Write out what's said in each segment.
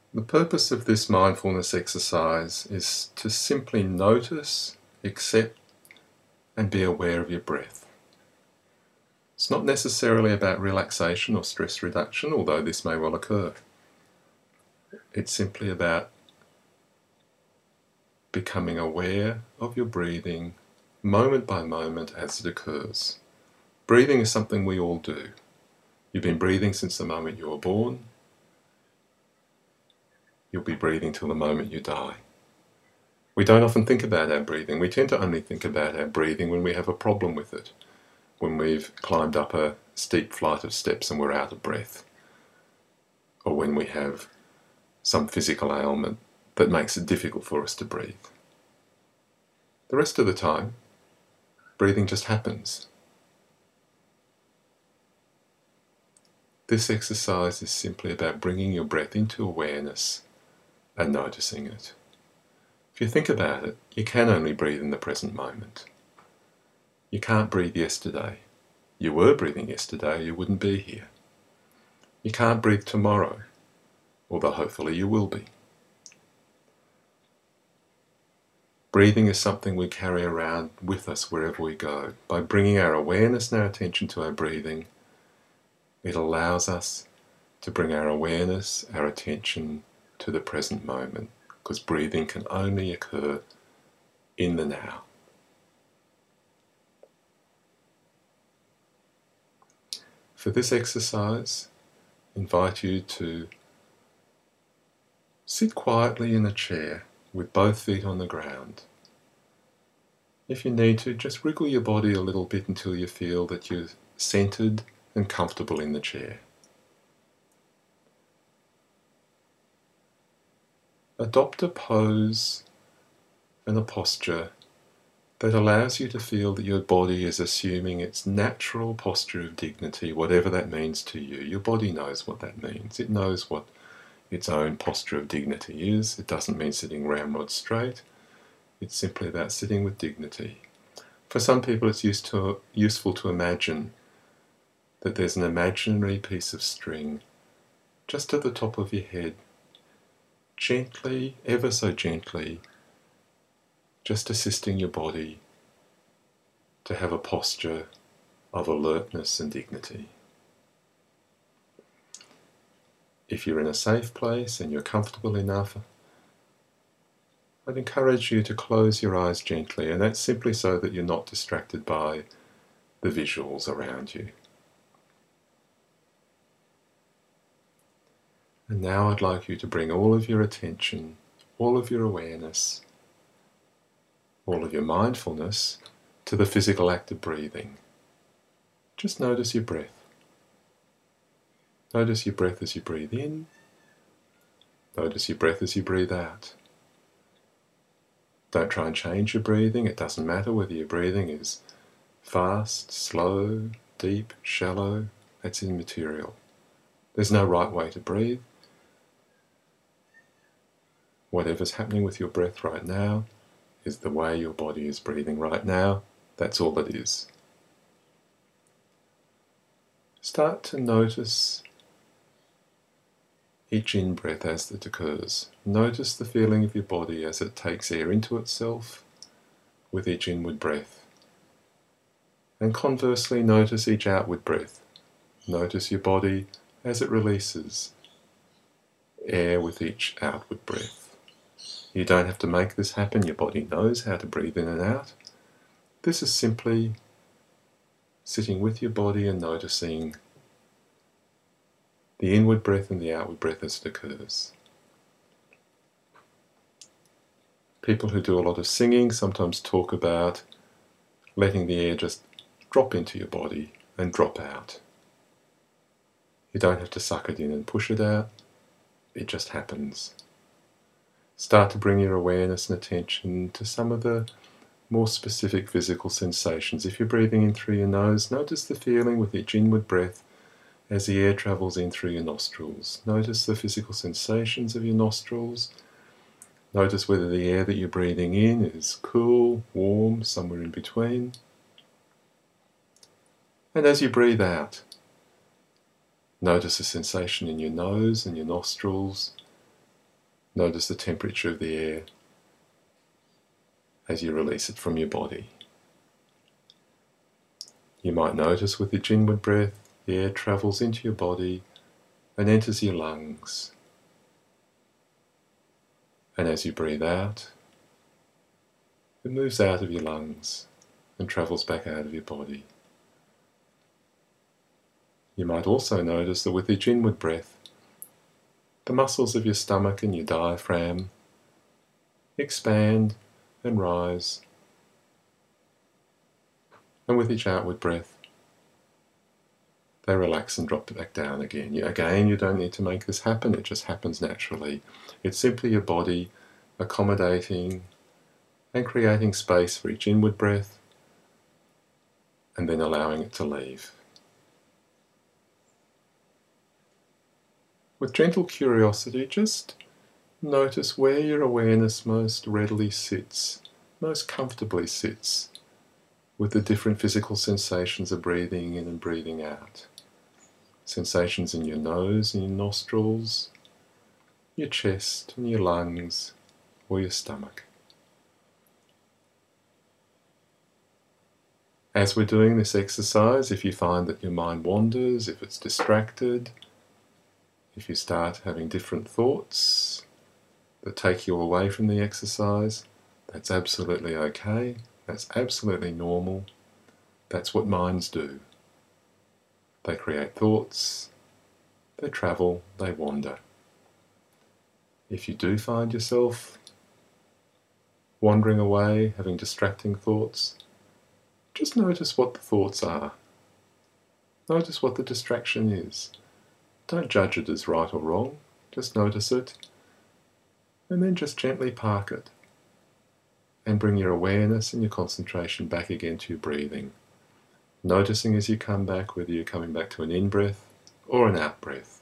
The purpose of this mindfulness exercise is to simply notice, accept, and be aware of your breath. It's not necessarily about relaxation or stress reduction, although this may well occur. It's simply about becoming aware of your breathing moment by moment as it occurs. Breathing is something we all do. You've been breathing since the moment you were born. You'll be breathing till the moment you die. We don't often think about our breathing. We tend to only think about our breathing when we have a problem with it, when we've climbed up a steep flight of steps and we're out of breath, or when we have some physical ailment that makes it difficult for us to breathe. The rest of the time, breathing just happens. This exercise is simply about bringing your breath into awareness and noticing it. If you think about it, you can only breathe in the present moment. You can't breathe yesterday. You were breathing yesterday, you wouldn't be here. You can't breathe tomorrow, although hopefully you will be. Breathing is something we carry around with us wherever we go. By bringing our awareness and our attention to our breathing, it allows us to bring our awareness, our attention to the present moment, because breathing can only occur in the now. For this exercise, I invite you to sit quietly in a chair with both feet on the ground. If you need to, just wriggle your body a little bit until you feel that you're centered and comfortable in the chair. Adopt a pose and a posture that allows you to feel that your body is assuming its natural posture of dignity, whatever that means to you. Your body knows what that means. It knows what its own posture of dignity is. It doesn't mean sitting ramrod straight. It's simply about sitting with dignity. For some people, it's useful to imagine that there's an imaginary piece of string just at the top of your head, gently, ever so gently, just assisting your body to have a posture of alertness and dignity. If you're in a safe place and you're comfortable enough, I'd encourage you to close your eyes gently, and that's simply so that you're not distracted by the visuals around you. And now I'd like you to bring all of your attention, all of your awareness, all of your mindfulness to the physical act of breathing. Just notice your breath. Notice your breath as you breathe in. Notice your breath as you breathe out. Don't try and change your breathing. It doesn't matter whether your breathing is fast, slow, deep, shallow. That's immaterial. There's no right way to breathe. Whatever's happening with your breath right now is the way your body is breathing right now. That's all it is. Start to notice each in-breath as it occurs. Notice the feeling of your body as it takes air into itself with each inward breath. And conversely, notice each outward breath. Notice your body as it releases air with each outward breath. You don't have to make this happen. Your body knows how to breathe in and out. This is simply sitting with your body and noticing the inward breath and the outward breath as it occurs. People who do a lot of singing sometimes talk about letting the air just drop into your body and drop out. You don't have to suck it in and push it out. It just happens. Start to bring your awareness and attention to some of the more specific physical sensations. If you're breathing in through your nose, notice the feeling with each inward breath as the air travels in through your nostrils. Notice the physical sensations of your nostrils. Notice whether the air that you're breathing in is cool, warm, somewhere in between. And as you breathe out, notice a sensation in your nose and your nostrils Notice the temperature of the air as you release it from your body. You might notice with each inward breath, the air travels into your body and enters your lungs. And as you breathe out, it moves out of your lungs and travels back out of your body. You might also notice that with each inward breath, the muscles of your stomach and your diaphragm expand and rise. And with each outward breath, they relax and drop back down again. Again, you don't need to make this happen, it just happens naturally. It's simply your body accommodating and creating space for each inward breath and then allowing it to leave. With gentle curiosity, just notice where your awareness most readily sits, most comfortably sits, with the different physical sensations of breathing in and breathing out. Sensations in your nose and your nostrils, your chest and your lungs, or your stomach. As we're doing this exercise, if you find that your mind wanders, if it's distracted, if you start having different thoughts that take you away from the exercise, that's absolutely okay. That's absolutely normal. That's what minds do. They create thoughts, they travel, they wander. If you do find yourself wandering away, having distracting thoughts, just notice what the thoughts are. Notice what the distraction is. Don't judge it as right or wrong, just notice it, and then just gently park it, and bring your awareness and your concentration back again to your breathing. Noticing as you come back whether you're coming back to an in-breath or an out-breath.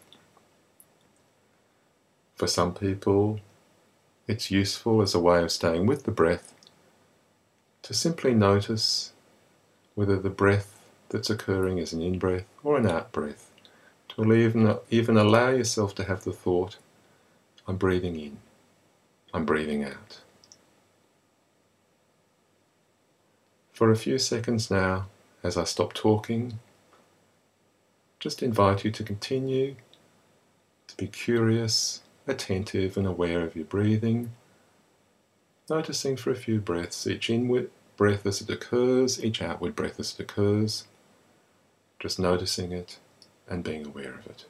For some people, it's useful as a way of staying with the breath to simply notice whether the breath that's occurring is an in-breath or an out-breath. To even allow yourself to have the thought, I'm breathing in, I'm breathing out. For a few seconds now, as I stop talking, just invite you to continue to be curious, attentive and aware of your breathing, noticing for a few breaths, each inward breath as it occurs, each outward breath as it occurs, just noticing it and being aware of it.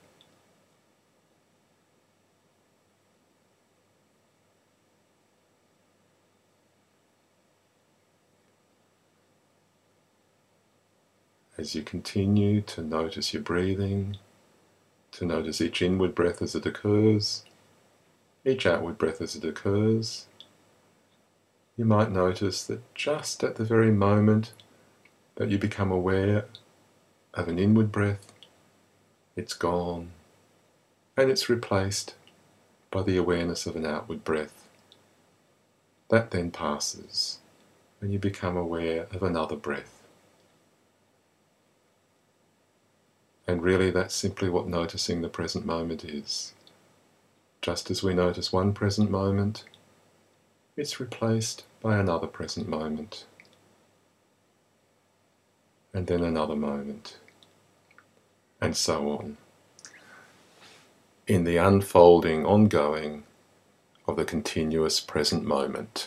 As you continue to notice your breathing, to notice each inward breath as it occurs, each outward breath as it occurs, you might notice that just at the very moment that you become aware of an inward breath, it's gone, and it's replaced by the awareness of an outward breath. That then passes, and you become aware of another breath. And really that's simply what noticing the present moment is. Just as we notice one present moment, it's replaced by another present moment, and then another moment, and so on, in the unfolding, ongoing of the continuous present moment.